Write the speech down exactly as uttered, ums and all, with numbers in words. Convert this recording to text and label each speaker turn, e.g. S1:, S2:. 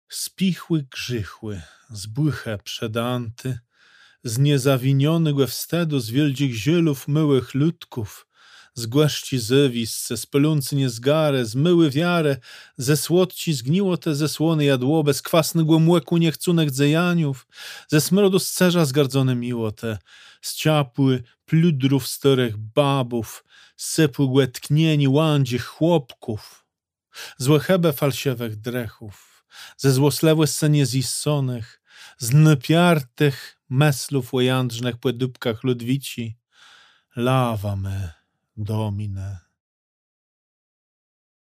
S1: Spichły grzychły, zbłyche przedanty, z niezawiniony we wstedu, z wieldzich zielów myłych ludków, z głeszci zywisce, z peluncy niezgare, zmyły wiarę, ze słodci zgniło te zesłony jadłobe, z kwasnego młeku niechcunek dzejaniów, ze smrodu scerza zgardzone miło te, z ciapły pludrów starych babów, sypłe tknieni łandzich chłopków, złe hebe falsiewych drechów, ze złoslewe scenie zissonych, z napiartych meslów łejandrznych po dybkach ludwici, lawa me, domine.